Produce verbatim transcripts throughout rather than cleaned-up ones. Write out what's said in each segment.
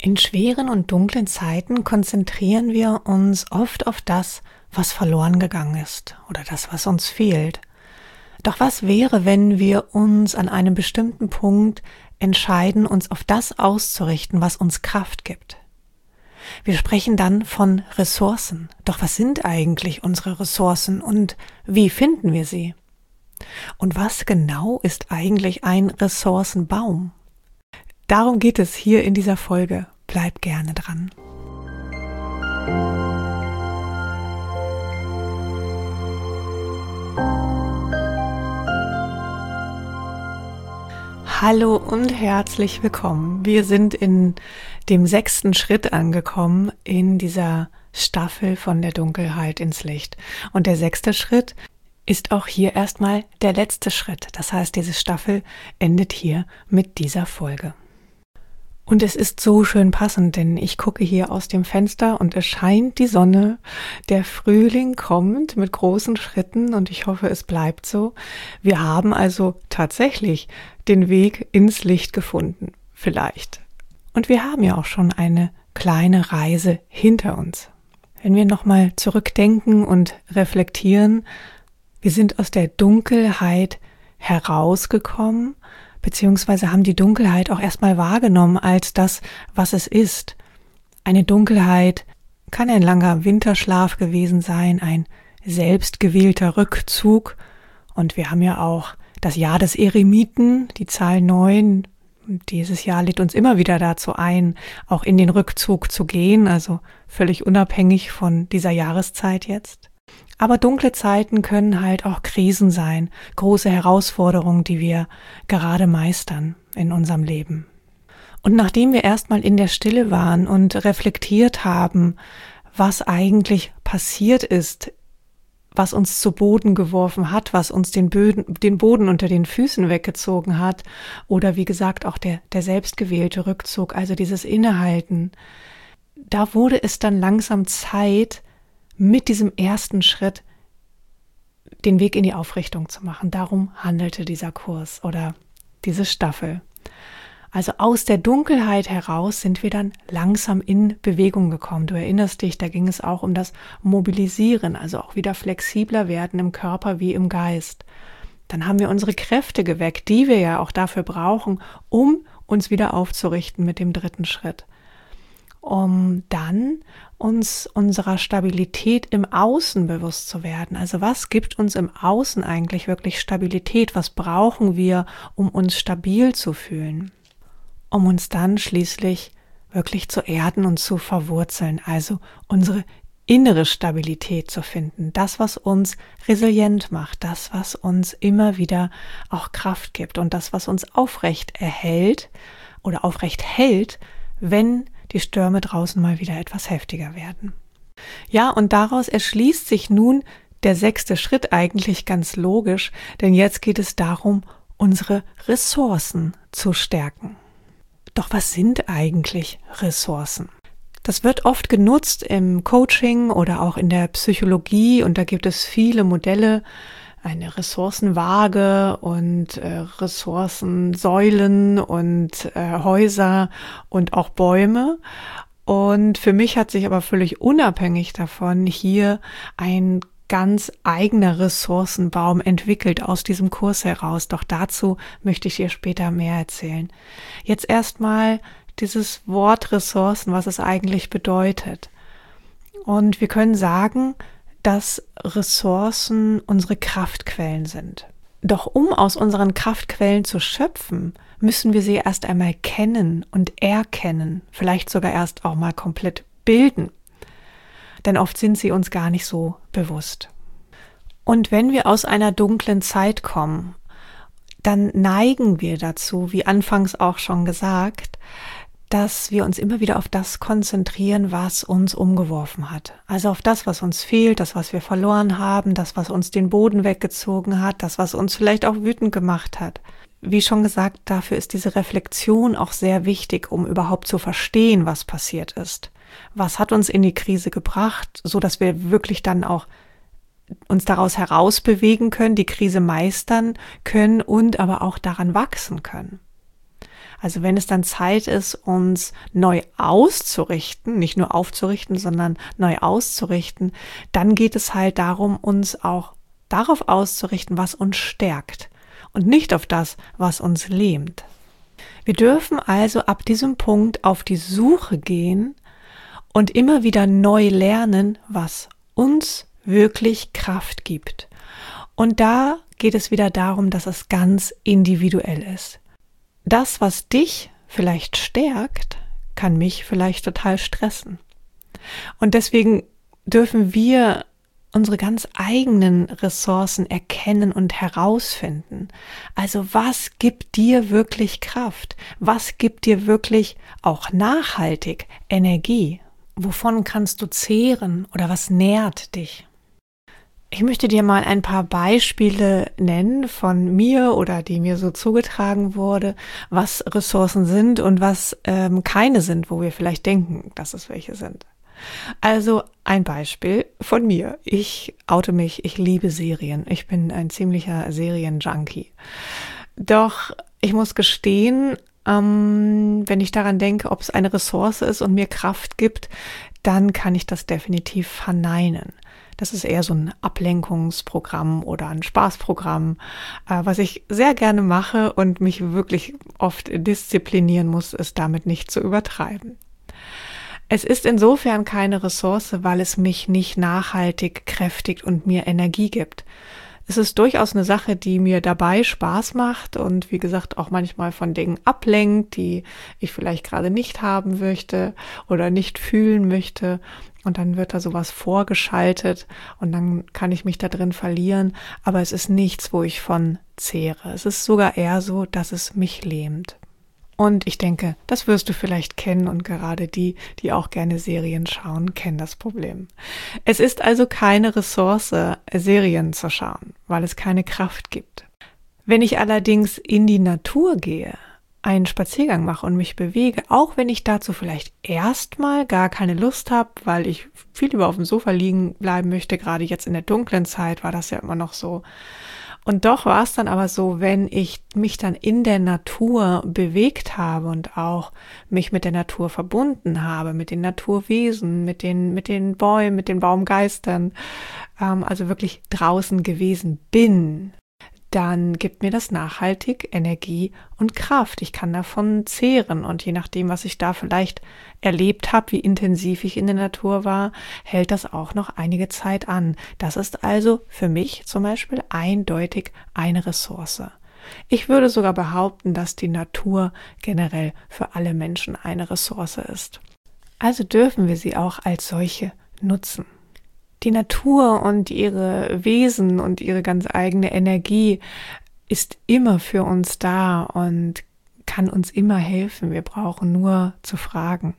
In schweren und dunklen Zeiten konzentrieren wir uns oft auf das, was verloren gegangen ist oder das, was uns fehlt. Doch was wäre, wenn wir uns an einem bestimmten Punkt entscheiden, uns auf das auszurichten, was uns Kraft gibt? Wir sprechen dann von Ressourcen. Doch was sind eigentlich unsere Ressourcen und wie finden wir sie? Und was genau ist eigentlich ein Ressourcenbaum? Darum geht es hier in dieser Folge. Bleib gerne dran. Hallo und herzlich willkommen. Wir sind in dem sechsten Schritt angekommen in dieser Staffel von der Dunkelheit ins Licht. Und der sechste Schritt ist auch hier erstmal der letzte Schritt. Das heißt, diese Staffel endet hier mit dieser Folge. Und es ist so schön passend, denn ich gucke hier aus dem Fenster und es scheint die Sonne. Der Frühling kommt mit großen Schritten und ich hoffe, es bleibt so. Wir haben also tatsächlich den Weg ins Licht gefunden, vielleicht. Und wir haben ja auch schon eine kleine Reise hinter uns. Wenn wir nochmal zurückdenken und reflektieren, wir sind aus der Dunkelheit herausgekommen, beziehungsweise haben die Dunkelheit auch erstmal wahrgenommen als das, was es ist. Eine Dunkelheit kann ein langer Winterschlaf gewesen sein, ein selbstgewählter Rückzug. Und wir haben ja auch das Jahr des Eremiten, die Zahl neun. Dieses Jahr lädt uns immer wieder dazu ein, auch in den Rückzug zu gehen, also völlig unabhängig von dieser Jahreszeit jetzt. Aber dunkle Zeiten können halt auch Krisen sein, große Herausforderungen, die wir gerade meistern in unserem Leben. Und nachdem wir erstmal in der Stille waren und reflektiert haben, was eigentlich passiert ist, was uns zu Boden geworfen hat, was uns den Böden, den Boden unter den Füßen weggezogen hat, oder wie gesagt auch der, der selbstgewählte Rückzug, also dieses Innehalten, da wurde es dann langsam Zeit, mit diesem ersten Schritt den Weg in die Aufrichtung zu machen. Darum handelte dieser Kurs oder diese Staffel. Also aus der Dunkelheit heraus sind wir dann langsam in Bewegung gekommen. Du erinnerst dich, da ging es auch um das Mobilisieren, also auch wieder flexibler werden im Körper wie im Geist. Dann haben wir unsere Kräfte geweckt, die wir ja auch dafür brauchen, um uns wieder aufzurichten mit dem dritten Schritt. Um dann uns unserer Stabilität im Außen bewusst zu werden. Also was gibt uns im Außen eigentlich wirklich Stabilität? Was brauchen wir, um uns stabil zu fühlen? Um uns dann schließlich wirklich zu erden und zu verwurzeln, also unsere innere Stabilität zu finden. Das, was uns resilient macht, das, was uns immer wieder auch Kraft gibt und das, was uns aufrecht erhält oder aufrecht hält, wenn die Stürme draußen mal wieder etwas heftiger werden. Ja, und daraus erschließt sich nun der sechste Schritt eigentlich ganz logisch, denn jetzt geht es darum, unsere Ressourcen zu stärken. Doch was sind eigentlich Ressourcen? Das wird oft genutzt im Coaching oder auch in der Psychologie und da gibt es viele Modelle, eine Ressourcenwaage und äh, Ressourcensäulen und äh, Häuser und auch Bäume. Und für mich hat sich aber völlig unabhängig davon hier ein ganz eigener Ressourcenbaum entwickelt aus diesem Kurs heraus. Doch dazu möchte ich dir später mehr erzählen. Jetzt erstmal dieses Wort Ressourcen, was es eigentlich bedeutet. Und wir können sagen, dass Ressourcen unsere Kraftquellen sind. Doch um aus unseren Kraftquellen zu schöpfen, müssen wir sie erst einmal kennen und erkennen, vielleicht sogar erst auch mal komplett bilden. Denn oft sind sie uns gar nicht so bewusst. Und wenn wir aus einer dunklen Zeit kommen, dann neigen wir dazu, wie anfangs auch schon gesagt, dass wir uns immer wieder auf das konzentrieren, was uns umgeworfen hat. Also auf das, was uns fehlt, das, was wir verloren haben, das, was uns den Boden weggezogen hat, das, was uns vielleicht auch wütend gemacht hat. Wie schon gesagt, dafür ist diese Reflexion auch sehr wichtig, um überhaupt zu verstehen, was passiert ist. Was hat uns in die Krise gebracht, so dass wir wirklich dann auch uns daraus herausbewegen können, die Krise meistern können und aber auch daran wachsen können. Also wenn es dann Zeit ist, uns neu auszurichten, nicht nur aufzurichten, sondern neu auszurichten, dann geht es halt darum, uns auch darauf auszurichten, was uns stärkt und nicht auf das, was uns lähmt. Wir dürfen also ab diesem Punkt auf die Suche gehen und immer wieder neu lernen, was uns wirklich Kraft gibt. Und da geht es wieder darum, dass es ganz individuell ist. Das, was dich vielleicht stärkt, kann mich vielleicht total stressen. Und deswegen dürfen wir unsere ganz eigenen Ressourcen erkennen und herausfinden. Also was gibt dir wirklich Kraft? Was gibt dir wirklich auch nachhaltig Energie? Wovon kannst du zehren oder was nährt dich? Ich möchte dir mal ein paar Beispiele nennen von mir oder die mir so zugetragen wurde, was Ressourcen sind und was ähm, keine sind, wo wir vielleicht denken, dass es welche sind. Also ein Beispiel von mir. Ich oute mich, ich liebe Serien. Ich bin ein ziemlicher Serienjunkie. Doch ich muss gestehen, ähm, wenn ich daran denke, ob es eine Ressource ist und mir Kraft gibt, dann kann ich das definitiv verneinen. Das ist eher so ein Ablenkungsprogramm oder ein Spaßprogramm, äh, was ich sehr gerne mache und mich wirklich oft disziplinieren muss, es damit nicht zu übertreiben. Es ist insofern keine Ressource, weil es mich nicht nachhaltig kräftigt und mir Energie gibt. Es ist durchaus eine Sache, die mir dabei Spaß macht und wie gesagt auch manchmal von Dingen ablenkt, die ich vielleicht gerade nicht haben möchte oder nicht fühlen möchte. Und dann wird da sowas vorgeschaltet und dann kann ich mich da drin verlieren. Aber es ist nichts, wo ich von zehre. Es ist sogar eher so, dass es mich lähmt. Und ich denke, das wirst du vielleicht kennen und gerade die, die auch gerne Serien schauen, kennen das Problem. Es ist also keine Ressource, Serien zu schauen, weil es keine Kraft gibt. Wenn ich allerdings in die Natur gehe, einen Spaziergang mache und mich bewege, auch wenn ich dazu vielleicht erstmal gar keine Lust habe, weil ich viel lieber auf dem Sofa liegen bleiben möchte, gerade jetzt in der dunklen Zeit war das ja immer noch so. Und doch war es dann aber so, wenn ich mich dann in der Natur bewegt habe und auch mich mit der Natur verbunden habe, mit den Naturwesen, mit den, mit den Bäumen, mit den Baumgeistern, ähm, also wirklich draußen gewesen bin, dann gibt mir das nachhaltig Energie und Kraft. Ich kann davon zehren und je nachdem, was ich da vielleicht erlebt habe, wie intensiv ich in der Natur war, hält das auch noch einige Zeit an. Das ist also für mich zum Beispiel eindeutig eine Ressource. Ich würde sogar behaupten, dass die Natur generell für alle Menschen eine Ressource ist. Also dürfen wir sie auch als solche nutzen. Die Natur und ihre Wesen und ihre ganz eigene Energie ist immer für uns da und kann uns immer helfen. Wir brauchen nur zu fragen.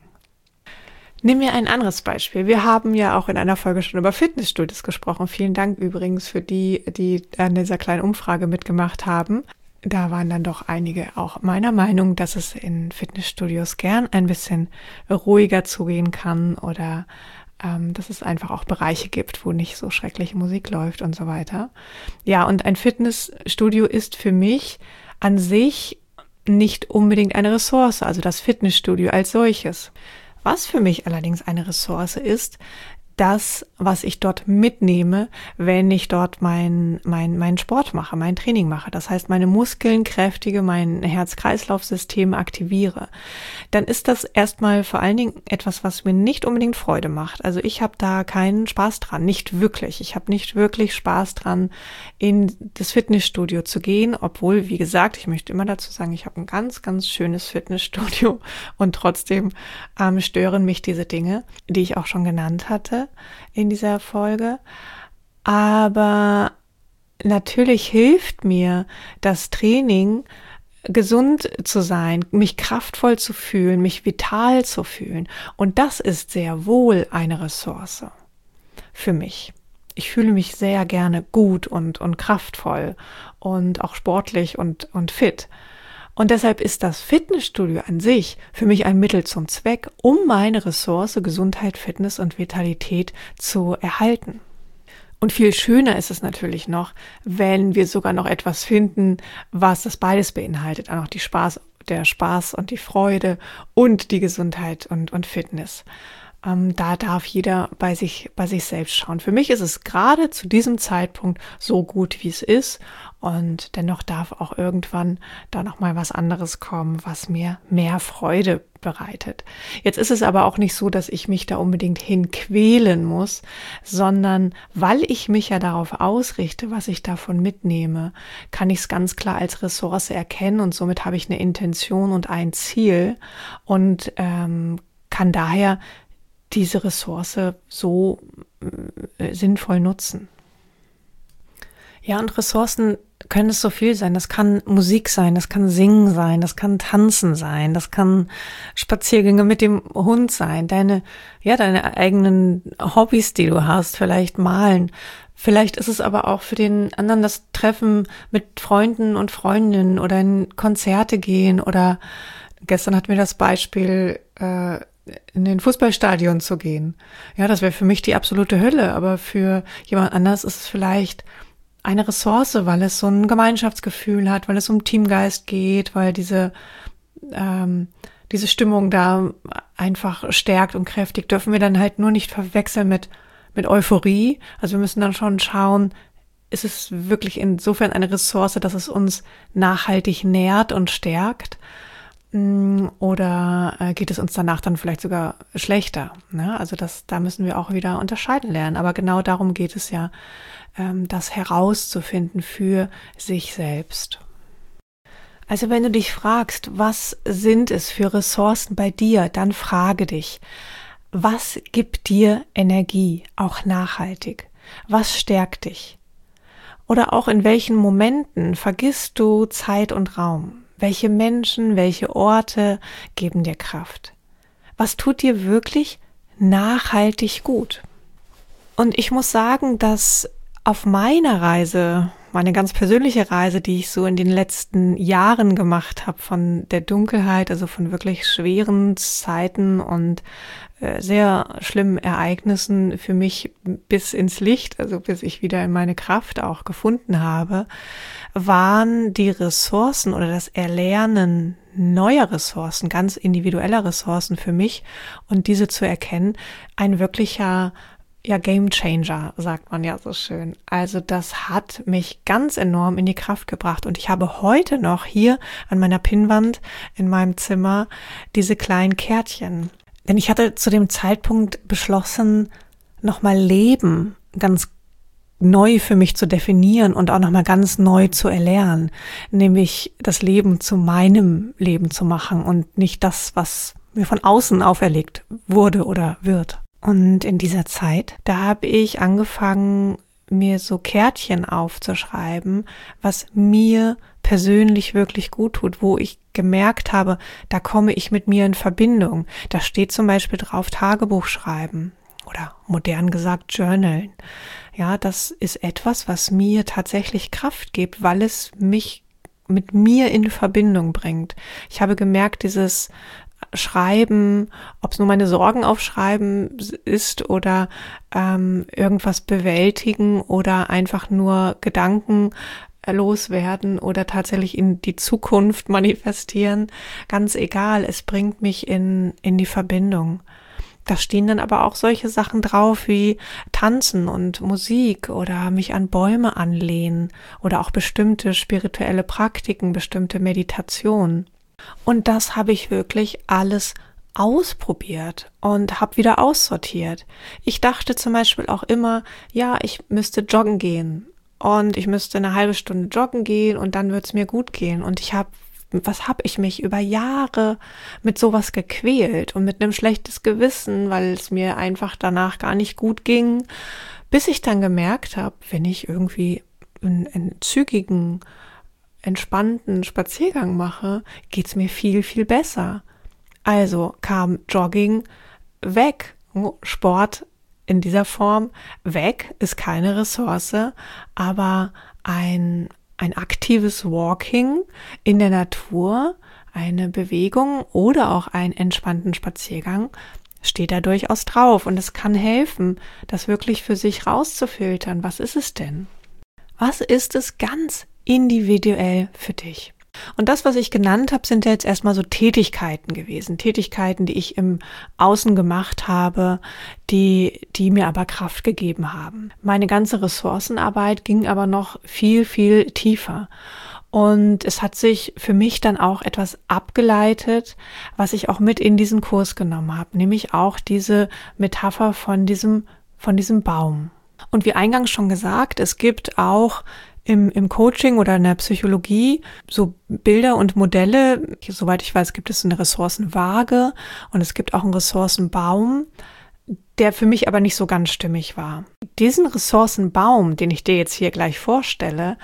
Nimm mir ein anderes Beispiel. Wir haben ja auch in einer Folge schon über Fitnessstudios gesprochen. Vielen Dank übrigens für die, die an dieser kleinen Umfrage mitgemacht haben. Da waren dann doch einige auch meiner Meinung, dass es in Fitnessstudios gern ein bisschen ruhiger zugehen kann oder dass es einfach auch Bereiche gibt, wo nicht so schreckliche Musik läuft und so weiter. Ja, und ein Fitnessstudio ist für mich an sich nicht unbedingt eine Ressource, also das Fitnessstudio als solches. Was für mich allerdings eine Ressource ist, das, was ich dort mitnehme, wenn ich dort mein, mein, meinen Sport mache, mein Training mache. Das heißt, meine Muskeln kräftige, mein Herz-Kreislauf-System aktiviere. Dann ist das erstmal vor allen Dingen etwas, was mir nicht unbedingt Freude macht. Also ich habe da keinen Spaß dran, nicht wirklich. Ich habe nicht wirklich Spaß dran, in das Fitnessstudio zu gehen, obwohl, wie gesagt, ich möchte immer dazu sagen, ich habe ein ganz, ganz schönes Fitnessstudio und trotzdem ähm, stören mich diese Dinge, die ich auch schon genannt hatte in dieser Folge, aber natürlich hilft mir das Training, gesund zu sein, mich kraftvoll zu fühlen, mich vital zu fühlen und das ist sehr wohl eine Ressource für mich. Ich fühle mich sehr gerne gut und, und kraftvoll und auch sportlich und, und fit. Und deshalb ist das Fitnessstudio an sich für mich ein Mittel zum Zweck, um meine Ressource Gesundheit, Fitness und Vitalität zu erhalten. Und viel schöner ist es natürlich noch, wenn wir sogar noch etwas finden, was das beides beinhaltet, auch noch die Spaß, der Spaß und die Freude und die Gesundheit und, und Fitness. Ähm, da darf jeder bei sich, bei sich selbst schauen. Für mich ist es gerade zu diesem Zeitpunkt so gut, wie es ist. Und dennoch darf auch irgendwann da nochmal was anderes kommen, was mir mehr Freude bereitet. Jetzt ist es aber auch nicht so, dass ich mich da unbedingt hinquälen muss, sondern weil ich mich ja darauf ausrichte, was ich davon mitnehme, kann ich es ganz klar als Ressource erkennen und somit habe ich eine Intention und ein Ziel und ähm, kann daher diese Ressource so äh, sinnvoll nutzen. Ja, und Ressourcen können es so viel sein. Das kann Musik sein, das kann Singen sein, das kann Tanzen sein, das kann Spaziergänge mit dem Hund sein, deine, ja, deine eigenen Hobbys, die du hast, vielleicht malen. Vielleicht ist es aber auch für den anderen das Treffen mit Freunden und Freundinnen oder in Konzerte gehen oder gestern hatten wir das Beispiel, äh, in den Fußballstadion zu gehen. Ja, das wäre für mich die absolute Hölle, aber für jemand anders ist es vielleicht eine Ressource, weil es so ein Gemeinschaftsgefühl hat, weil es um Teamgeist geht, weil diese ähm, diese Stimmung da einfach stärkt und kräftig, dürfen wir dann halt nur nicht verwechseln mit mit Euphorie. Also wir müssen dann schon schauen, ist es wirklich insofern eine Ressource, dass es uns nachhaltig nährt und stärkt, oder äh, geht es uns danach dann vielleicht sogar schlechter? Ne? Also das, da müssen wir auch wieder unterscheiden lernen. Aber genau darum geht es ja, ähm, das herauszufinden für sich selbst. Also wenn du dich fragst, was sind es für Ressourcen bei dir, dann frage dich, was gibt dir Energie, auch nachhaltig? Was stärkt dich? Oder auch in welchen Momenten vergisst du Zeit und Raum? Welche Menschen, welche Orte geben dir Kraft? Was tut dir wirklich nachhaltig gut? Und ich muss sagen, dass auf meiner Reise, meine ganz persönliche Reise, die ich so in den letzten Jahren gemacht habe, von der Dunkelheit, also von wirklich schweren Zeiten und äh, sehr schlimmen Ereignissen für mich bis ins Licht, also bis ich wieder in meine Kraft auch gefunden habe, waren die Ressourcen oder das Erlernen neuer Ressourcen, ganz individueller Ressourcen für mich und diese zu erkennen, ein wirklicher ja, Game Changer, sagt man ja so schön. Also das hat mich ganz enorm in die Kraft gebracht und ich habe heute noch hier an meiner Pinnwand in meinem Zimmer diese kleinen Kärtchen. Denn ich hatte zu dem Zeitpunkt beschlossen, nochmal Leben ganz neu für mich zu definieren und auch nochmal ganz neu zu erlernen, nämlich das Leben zu meinem Leben zu machen und nicht das, was mir von außen auferlegt wurde oder wird. Und in dieser Zeit, da habe ich angefangen, mir so Kärtchen aufzuschreiben, was mir persönlich wirklich gut tut, wo ich gemerkt habe, da komme ich mit mir in Verbindung. Da steht zum Beispiel drauf Tagebuch schreiben oder modern gesagt Journalen. Ja, das ist etwas, was mir tatsächlich Kraft gibt, weil es mich mit mir in Verbindung bringt. Ich habe gemerkt, dieses Schreiben, ob es nur meine Sorgen aufschreiben ist oder ähm, irgendwas bewältigen oder einfach nur Gedanken loswerden oder tatsächlich in die Zukunft manifestieren, ganz egal, es bringt mich in in die Verbindung. Da stehen dann aber auch solche Sachen drauf wie Tanzen und Musik oder mich an Bäume anlehnen oder auch bestimmte spirituelle Praktiken, bestimmte Meditationen. Und das habe ich wirklich alles ausprobiert und habe wieder aussortiert. Ich dachte zum Beispiel auch immer, ja, ich müsste joggen gehen und ich müsste eine halbe Stunde joggen gehen und dann wird es mir gut gehen. Und ich habe, was habe ich mich über Jahre mit sowas gequält und mit einem schlechtes Gewissen, weil es mir einfach danach gar nicht gut ging, bis ich dann gemerkt habe, wenn ich irgendwie einen, einen zügigen, entspannten Spaziergang mache, geht's mir viel, viel besser. Also kam Jogging weg, Sport in dieser Form weg, ist keine Ressource, aber ein, ein aktives Walking in der Natur, eine Bewegung oder auch einen entspannten Spaziergang steht da durchaus drauf und es kann helfen, das wirklich für sich rauszufiltern. Was ist es denn? Was ist es ganz individuell für dich? Und das, was ich genannt habe, sind ja jetzt erstmal so Tätigkeiten gewesen. Tätigkeiten, die ich im Außen gemacht habe, die, die mir aber Kraft gegeben haben. Meine ganze Ressourcenarbeit ging aber noch viel, viel tiefer. Und es hat sich für mich dann auch etwas abgeleitet, was ich auch mit in diesen Kurs genommen habe, nämlich auch diese Metapher von diesem, von diesem Baum. Und wie eingangs schon gesagt, es gibt auch Im, im Coaching oder in der Psychologie so Bilder und Modelle. Soweit ich weiß, gibt es eine Ressourcenwaage und es gibt auch einen Ressourcenbaum, der für mich aber nicht so ganz stimmig war. Diesen Ressourcenbaum, den ich dir jetzt hier gleich vorstelle,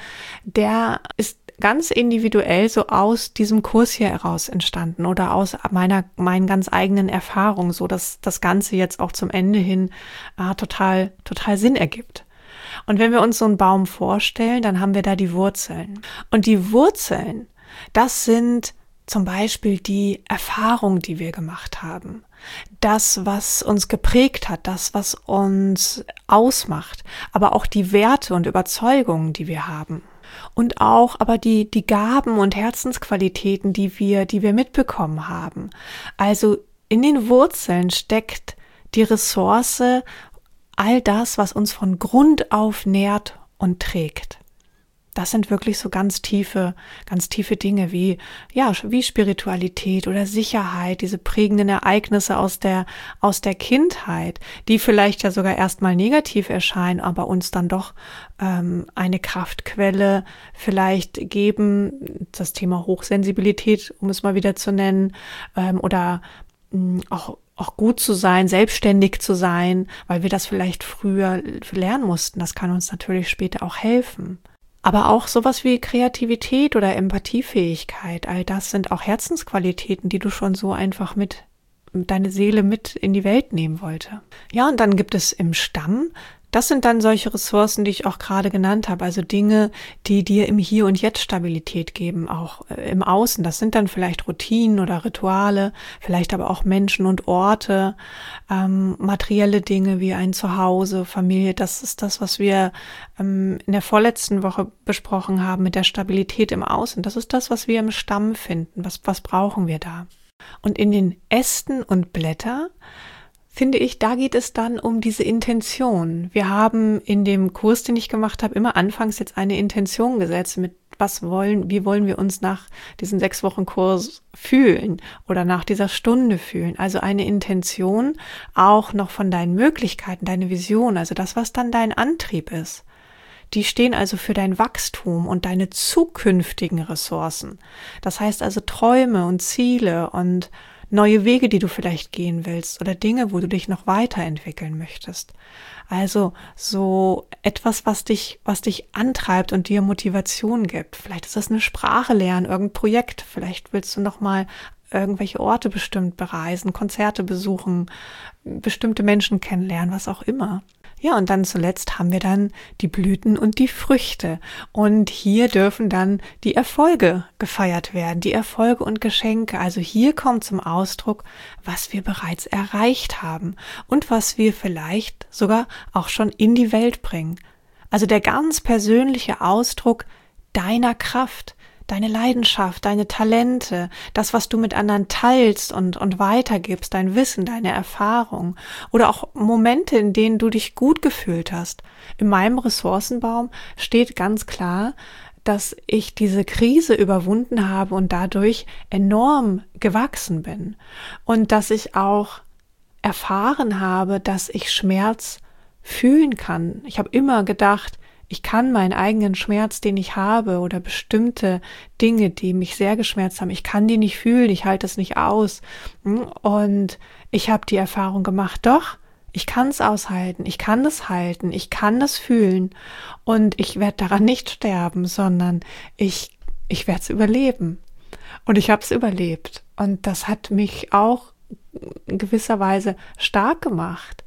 der ist ganz individuell so aus diesem Kurs hier heraus entstanden oder aus meiner meinen ganz eigenen Erfahrungen, so dass das Ganze jetzt auch zum Ende hin äh, total total Sinn ergibt. Und wenn wir uns so einen Baum vorstellen, dann haben wir da die Wurzeln. Und die Wurzeln, das sind zum Beispiel die Erfahrungen, die wir gemacht haben. Das, was uns geprägt hat, das, was uns ausmacht, aber auch die Werte und Überzeugungen, die wir haben. Und auch aber die, die Gaben und Herzensqualitäten, die wir, die wir mitbekommen haben. Also in den Wurzeln steckt die Ressource, all das, was uns von Grund auf nährt und trägt. Das sind wirklich so ganz tiefe, ganz tiefe Dinge wie, ja, wie Spiritualität oder Sicherheit, diese prägenden Ereignisse aus der, aus der Kindheit, die vielleicht ja sogar erstmal negativ erscheinen, aber uns dann doch ähm, eine Kraftquelle vielleicht geben. Das Thema Hochsensibilität, um es mal wieder zu nennen, ähm, oder mh, auch auch gut zu sein, selbstständig zu sein, weil wir das vielleicht früher lernen mussten. Das kann uns natürlich später auch helfen. Aber auch sowas wie Kreativität oder Empathiefähigkeit, all das sind auch Herzensqualitäten, die du schon so einfach mit, deine Seele mit in die Welt nehmen wollte. Ja, und dann gibt es im Stamm, das sind dann solche Ressourcen, die ich auch gerade genannt habe, also Dinge, die dir im Hier und Jetzt Stabilität geben, auch äh, im Außen. Das sind dann vielleicht Routinen oder Rituale, vielleicht aber auch Menschen und Orte, ähm, materielle Dinge wie ein Zuhause, Familie. Das ist das, was wir ähm, in der vorletzten Woche besprochen haben mit der Stabilität im Außen. Das ist das, was wir im Stamm finden. Was, was brauchen wir da? Und in den Ästen und Blätter, finde ich, da geht es dann um diese Intention. Wir haben in dem Kurs, den ich gemacht habe, immer anfangs jetzt eine Intention gesetzt, mit was wollen, wie wollen wir uns nach diesem sechs Wochen Kurs fühlen oder nach dieser Stunde fühlen. Also eine Intention auch noch von deinen Möglichkeiten, deine Vision, also das, was dann dein Antrieb ist. Die stehen also für dein Wachstum und deine zukünftigen Ressourcen. Das heißt also Träume und Ziele und neue Wege, die du vielleicht gehen willst oder Dinge, wo du dich noch weiterentwickeln möchtest. Also so etwas, was dich, was dich antreibt und dir Motivation gibt. Vielleicht ist das eine Sprache lernen, irgendein Projekt. Vielleicht willst du noch mal irgendwelche Orte bestimmt bereisen, Konzerte besuchen, bestimmte Menschen kennenlernen, was auch immer. Ja, und dann zuletzt haben wir dann die Blüten und die Früchte. Und hier dürfen dann die Erfolge gefeiert werden, die Erfolge und Geschenke. Also hier kommt zum Ausdruck, was wir bereits erreicht haben und was wir vielleicht sogar auch schon in die Welt bringen. Also der ganz persönliche Ausdruck deiner Kraft, deine Leidenschaft, deine Talente, das, was du mit anderen teilst und, und weitergibst, dein Wissen, deine Erfahrung oder auch Momente, in denen du dich gut gefühlt hast. In meinem Ressourcenbaum steht ganz klar, dass ich diese Krise überwunden habe und dadurch enorm gewachsen bin und dass ich auch erfahren habe, dass ich Schmerz fühlen kann. Ich habe immer gedacht, ich kann meinen eigenen Schmerz, den ich habe oder bestimmte Dinge, die mich sehr geschmerzt haben, ich kann die nicht fühlen, ich halte es nicht aus. Und ich habe die Erfahrung gemacht, doch, ich kann es aushalten, ich kann das halten, ich kann das fühlen und ich werde daran nicht sterben, sondern ich, ich werde es überleben. Und ich habe es überlebt. Und das hat mich auch in gewisser Weise stark gemacht.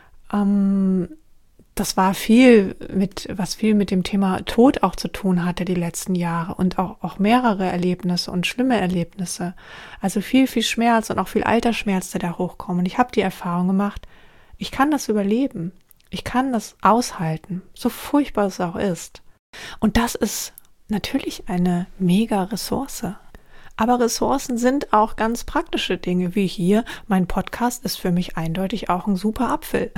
Ähm, Das war viel mit, was viel mit dem Thema Tod auch zu tun hatte die letzten Jahre und auch, auch mehrere Erlebnisse und schlimme Erlebnisse. Also viel, viel Schmerz und auch viel Altersschmerz, der da hochkommt. Und ich habe die Erfahrung gemacht, ich kann das überleben. Ich kann das aushalten, so furchtbar es auch ist. Und das ist natürlich eine mega Ressource. Aber Ressourcen sind auch ganz praktische Dinge, wie hier. Mein Podcast ist für mich eindeutig auch ein super Apfel.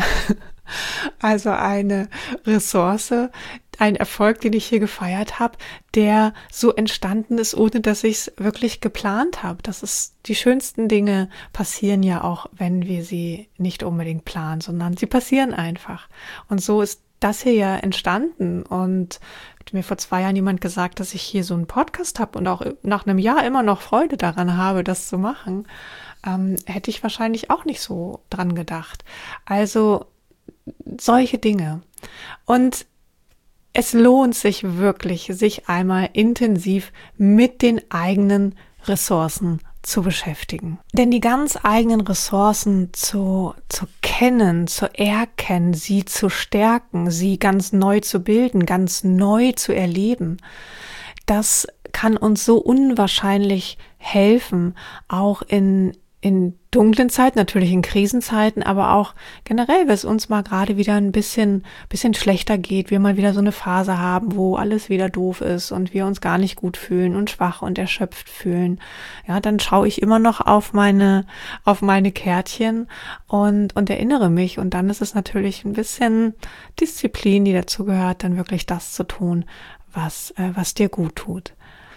Also eine Ressource, ein Erfolg, den ich hier gefeiert habe, der so entstanden ist, ohne dass ich es wirklich geplant habe. Das ist, die schönsten Dinge passieren ja auch, wenn wir sie nicht unbedingt planen, sondern sie passieren einfach. Und so ist das hier ja entstanden. Und hat mir vor zwei Jahren jemand gesagt, dass ich hier so einen Podcast habe und auch nach einem Jahr immer noch Freude daran habe, das zu machen, ähm, hätte ich wahrscheinlich auch nicht so dran gedacht. Also solche Dinge. Und es lohnt sich wirklich, sich einmal intensiv mit den eigenen Ressourcen zu beschäftigen. Denn die ganz eigenen Ressourcen zu, zu kennen, zu erkennen, sie zu stärken, sie ganz neu zu bilden, ganz neu zu erleben, das kann uns so unwahrscheinlich helfen, auch in in dunklen Zeiten, natürlich in Krisenzeiten, aber auch generell, wenn es uns mal gerade wieder ein bisschen, bisschen schlechter geht, wir mal wieder so eine Phase haben, wo alles wieder doof ist und wir uns gar nicht gut fühlen und schwach und erschöpft fühlen. Ja, dann schaue ich immer noch auf meine, auf meine Kärtchen und, und erinnere mich. Und dann ist es natürlich ein bisschen Disziplin, die dazu gehört, dann wirklich das zu tun, was, äh, was dir gut tut.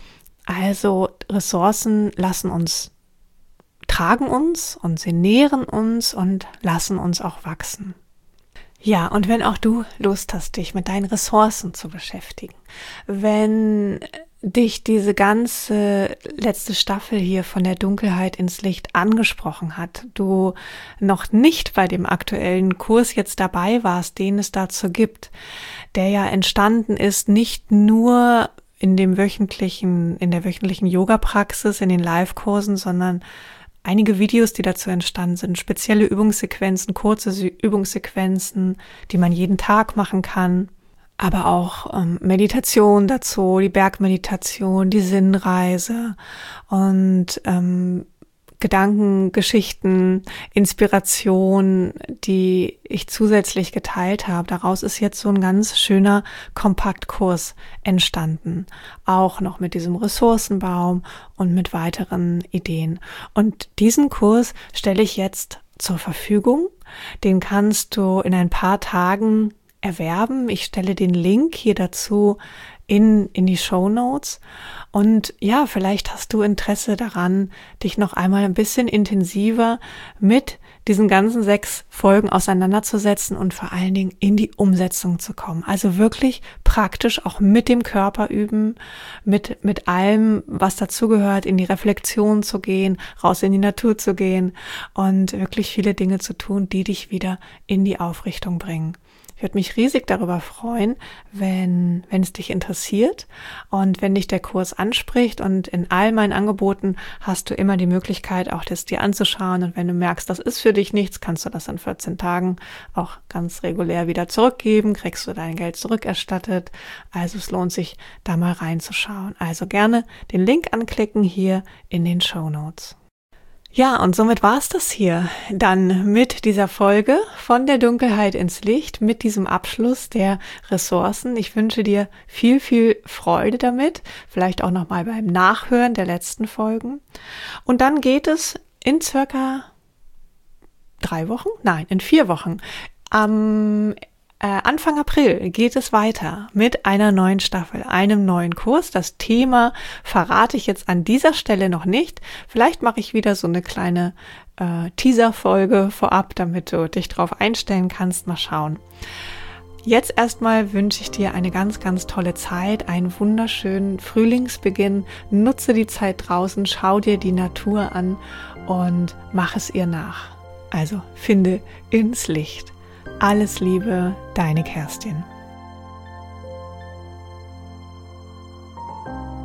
Also Ressourcen lassen uns tragen uns und sie nähren uns und lassen uns auch wachsen. Ja, und wenn auch du Lust hast, dich mit deinen Ressourcen zu beschäftigen, wenn dich diese ganze letzte Staffel hier von der Dunkelheit ins Licht angesprochen hat, du noch nicht bei dem aktuellen Kurs jetzt dabei warst, den es dazu gibt, der ja entstanden ist, nicht nur in dem wöchentlichen, in der wöchentlichen Yoga-Praxis, in den Live-Kursen, sondern einige Videos, die dazu entstanden sind, spezielle Übungssequenzen, kurze Übungssequenzen, die man jeden Tag machen kann, aber auch ähm, Meditation dazu, die Bergmeditation, die Sinnreise und ähm, Gedanken, Geschichten, Inspiration, die ich zusätzlich geteilt habe. Daraus ist jetzt so ein ganz schöner Kompaktkurs entstanden. Auch noch mit diesem Ressourcenbaum und mit weiteren Ideen. Und diesen Kurs stelle ich jetzt zur Verfügung. Den kannst du in ein paar Tagen erwerben. Ich stelle den Link hier dazu in, in die Shownotes. Und ja, vielleicht hast du Interesse daran, dich noch einmal ein bisschen intensiver mit diesen ganzen sechs Folgen auseinanderzusetzen und vor allen Dingen in die Umsetzung zu kommen. Also wirklich praktisch auch mit dem Körper üben, mit, mit allem, was dazugehört, in die Reflexion zu gehen, raus in die Natur zu gehen und wirklich viele Dinge zu tun, die dich wieder in die Aufrichtung bringen. Ich würde mich riesig darüber freuen, wenn, wenn es dich interessiert und wenn dich der Kurs anspricht, und in all meinen Angeboten hast du immer die Möglichkeit, auch das dir anzuschauen, und wenn du merkst, das ist für dich nichts, kannst du das in vierzehn Tagen auch ganz regulär wieder zurückgeben, kriegst du dein Geld zurückerstattet. Also es lohnt sich, da mal reinzuschauen. Also gerne den Link anklicken hier in den Shownotes. Ja, und somit war es das hier dann mit dieser Folge von der Dunkelheit ins Licht, mit diesem Abschluss der Ressourcen. Ich wünsche dir viel, viel Freude damit, vielleicht auch nochmal beim Nachhören der letzten Folgen. Und dann geht es in circa drei Wochen, nein, in vier Wochen, am Äh, Anfang April geht es weiter mit einer neuen Staffel, einem neuen Kurs. Das Thema verrate ich jetzt an dieser Stelle noch nicht. Vielleicht mache ich wieder so eine kleine äh, Teaser-Folge vorab, damit du dich drauf einstellen kannst. Mal schauen. Jetzt erstmal wünsche ich dir eine ganz, ganz tolle Zeit, einen wunderschönen Frühlingsbeginn. Nutze die Zeit draußen, schau dir die Natur an und mach es ihr nach. Also finde ins Licht. Alles Liebe, deine Kerstin.